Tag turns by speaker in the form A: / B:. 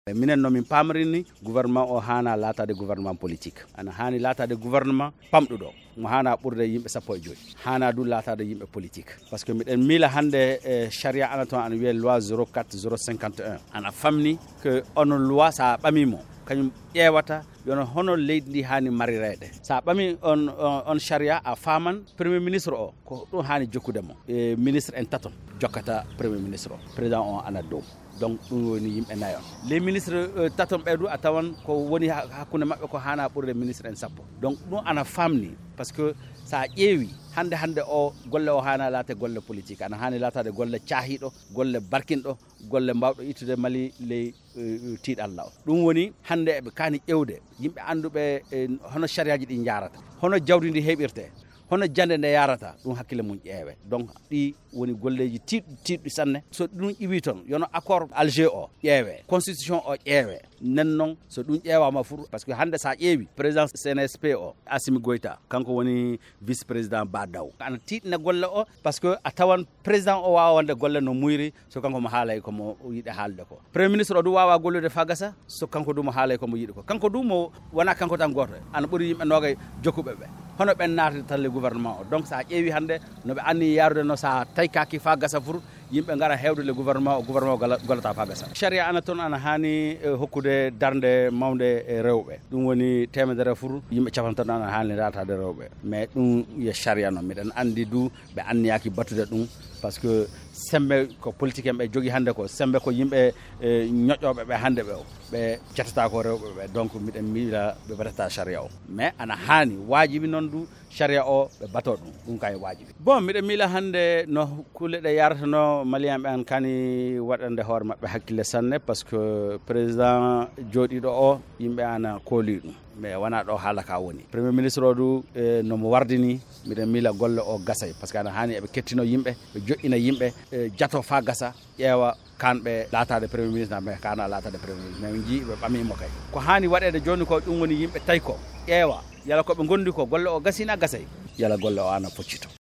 A: minen no min pamrini gouvernement o hana latade gouvernement politique ana hani latade gouvernement pamɗuɗo mo hana ɓurde yimɓe 15 hana du latade yimɓe politique parce que miɗen miila hande charia ana toon ana wiye loi 04051 ana famni que ono loi sa ɓamimo kañum ƴewata yono hono leydi ndi hani marirede sa ɓami on charia a faman premier ministre o ko ɗum hani jokkudemo ministre en taton jokkata premier ministre o président o ana dow donc ɗum woni yimɓe nayo les ministres taton ɓeydu a tawan ko woni hakkude maɓɓe ko hana ɓurde ministre en sappo donc ɗum ana famni par ce que sa ƴeewi hande o golle o hana laate golle politique ana hani latade golle caahiɗo golle barkinɗo golle mbawɗo ittude mali ley tiiɗalla o ɗum woni hande eɓe kani ƴewde yimɓe anduɓe hono chariaji ɗi jarata hono jawdi ndi heɓirte hono jande nde yarata ɗum hakkille mum ƴeewe donc ɗi woni golleji tiɗɗi sanne so ɗum iwi toon yono accord Alger o ƴeewe constitution o ƴeewe nen noon so ɗum ƴeewama fur par ce que hande sa ƴeewi président CNSP o Assimi Goïta kanko woni vice président Badaw ana tiɗne golle o par ce que a tawan président o wawa wonde golle no muyri so kanko mo haalay komo yiɗi haalde ko premier ministre o du wawa gollude fa gasa so kanko du mo haalay komo yiɗi ko kanko du mo wona kanko tan goto ana ɓuuri yimɓe nogay jokkuɓe ɓe hono ɓen naatde tan le gouvernement o donc sa ƴeewi hande noɓe anni yarude no sa tawi kaki fa gasa fur yimɓe gara hewde le gouvernement o gollata fa gasa charia ana toon ana hani hokkude darde mawde e rewɓe ɗum woni temedere fur yimɓe capantan ana hani ratade rewɓe mais ɗum yo charia noon miɗen andi du ɓe anniyaki battude ɗum par ce que sembe ko politique en ɓe jogui hande ko sembe ko yimɓe ñoƴƴoɓe ɓe hande ɓe ɓe cettata ko rewɓe ɓe donc miɗen miila ɓe baɗata charia o mais ana hani wajibi noon du charia o ɓe bato ɗum kay wajibi bon miɗen miila hande no kulle ɗe yaratano malien ɓe an kani waɗande hoore mabɓe hakkille sanne par ce que président jooɗiɗo o yimɓe ana kooli ɗum mais wona ɗo haala ka woni premier ministre o du nomo wardini miɗen miila golle o gasay par ce que ana hani eɓe kettino yimɓe ɓe joƴƴina yimɓe jato fa gasa ƴeewa kanɓe latade premier ministre mais kana latade premier ministre mais jii ɓe ɓamimo kay ko hani waɗede joni ko ɗum woni yimɓe tawi ko ƴeewa yala koɓe gondi ko golle o gasina gasay yala golle o ana foccito